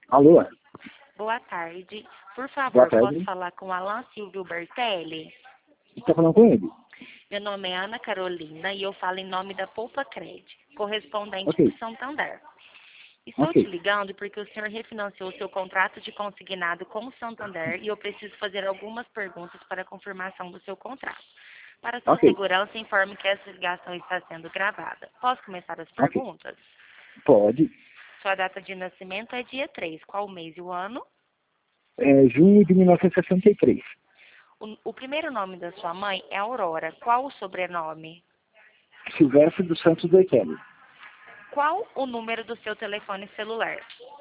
Alô? Boa tarde. Por Boa favor, posso tarde. falar com Alan Silvio Bertelli? Está falando com ele? Meu nome é Ana Carolina e eu falo em nome da Poupa Cred, correspondente do Ok, Santander. Estou te ok, ligando porque o senhor refinanciou seu contrato de consignado com o Santander e eu preciso fazer algumas perguntas para a confirmação do seu contrato. Para sua ok, segurança, informe que essa ligação está sendo gravada. Posso começar as ok. perguntas? Pode. Sua data de nascimento é dia 3. Qual o mês e o ano? Junho de 1963. O primeiro nome da sua mãe é Aurora. Qual o sobrenome? Silvestre dos Santos Bertelli. Qual o número do seu telefone celular?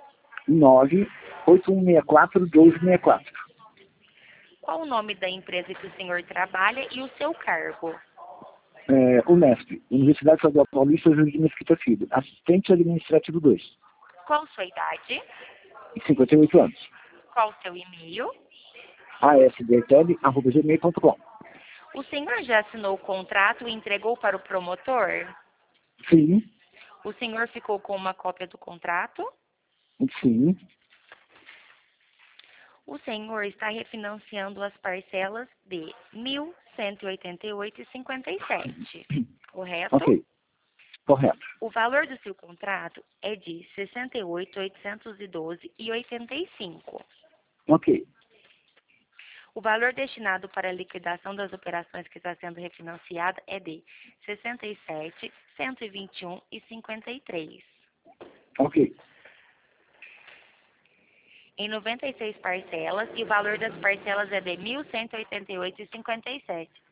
98164-1264. Qual o nome da empresa que o senhor trabalha e o seu cargo? Unesp, Universidade Estadual Paulista, Júlio de Mesquita Filho. Assistente administrativo 2. Qual sua idade? 58 anos. Qual o seu e-mail? asbertelli@gmail.com. O senhor já assinou o contrato e entregou para o promotor? Sim, O senhor ficou com uma cópia do contrato? sim. O senhor está refinanciando as parcelas de 1.188,57, correto? Ok, correto. O valor do seu contrato é de 68.812,85. Ok, O valor destinado para a liquidação das operações que está sendo refinanciada é de 67.121,53. ok. Em 96 parcelas, e o valor das parcelas é de 1.188,57.